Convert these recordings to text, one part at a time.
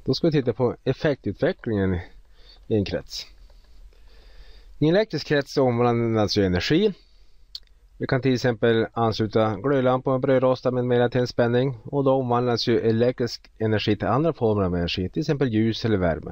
Då ska vi titta på effektutvecklingen i en krets. I en elektrisk krets så omvandlas ju energi. Vi kan till exempel ansluta glödlampor och brödrostar med mera till en spänning, och då omvandlas ju elektrisk energi till andra former av energi, till exempel ljus eller värme.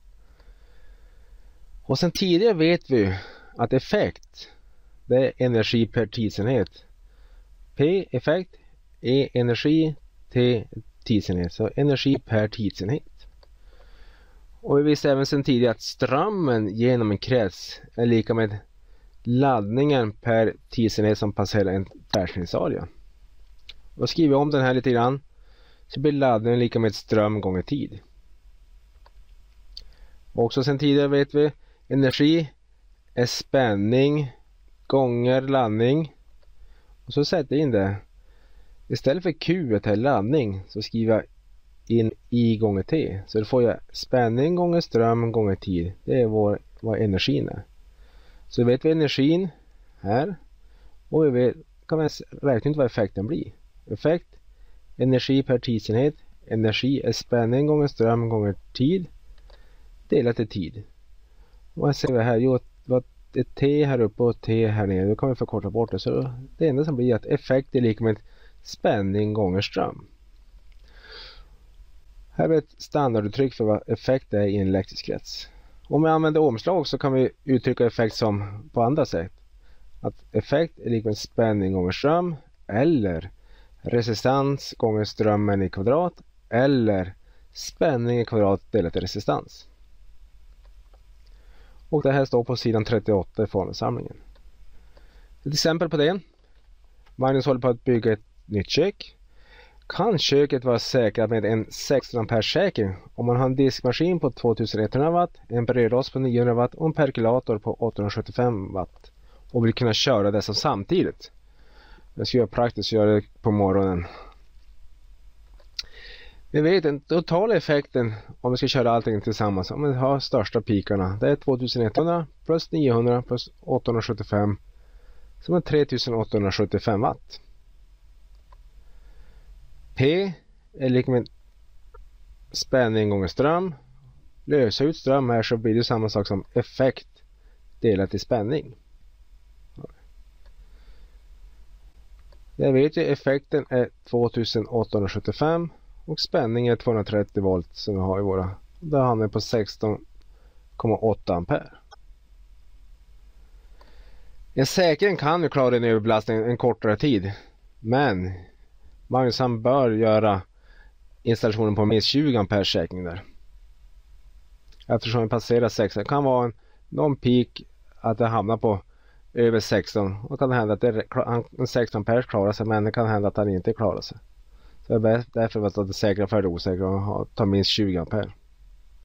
Och sen tidigare vet vi att effekt, det är energi per tidsenhet. P effekt, E energi, T tidsenhet, så energi per tidsenhet. Och vi visste även sedan tidigare att strömmen genom en krets är lika med laddningen per tidsenhet som passerar en tvärsnittsarea. Och skriver vi om den här lite grann, så blir laddningen lika med ström gånger tid. Och också sedan tidigare vet vi energi är spänning gånger laddning. Och så sätter jag in det. Istället för Q är laddning, så skriver jag in I gånger T. Så då får jag spänning gånger ström gånger tid. Det är vad energin är. Så vet vi energin här. Och vi kan räkna ut vad effekten blir. Effekt, energi per tidsenhet. Energi är spänning gånger ström gånger tid. Delat till tid. Och vad ser vi här? Jo, ett T här uppe och T här nere. Då kan vi förkorta bort det. Så det enda som blir att effekt är lika med spänning gånger ström. Här är ett standarduttryck för vad effekt är i en elektrisk krets. Om vi använder omslag så kan vi uttrycka effekt som på andra sätt. Att effekt är lika med spänning gånger ström, eller resistans gånger strömmen i kvadrat, eller spänning i kvadrat delat till resistans. Och det här står på sidan 38 i formelsamlingen. Ett exempel på det. Magnus håller på att bygga ett nytt kök. Kan köket vara säkrat med en 16 ampere säkring om man har en diskmaskin på 2100 watt, en brödrost på 900 watt och en perkulator på 875 watt och vill kunna köra dessa samtidigt? Jag ska göra praktiskt, göra det på morgonen. Vi vet den totala effekten om vi ska köra allting tillsammans, om vi har största pikarna, det är 2100 plus 900 plus 875 som är 3875 watt. P är lika med spänning gånger ström. Lösa ut ström här så blir det samma sak som effekt delat i spänning. Jag vet ju effekten är 2875 och spänningen är 230 volt som vi har i våra. Då hamnar vi på 16,8 ampere. En säkring kan ju klara en överbelastning en kortare tid, men Magnus han bör göra installationen på minst 20 ampere säkring där. Eftersom vi passerar 16 kan vara någon peak att det hamnar på över 16. Och kan det hända att en 16 ampere klarar sig, men det kan hända att han inte klarar sig. Så det är därför att det är säkra för det osäkra och ta minst 20 ampere.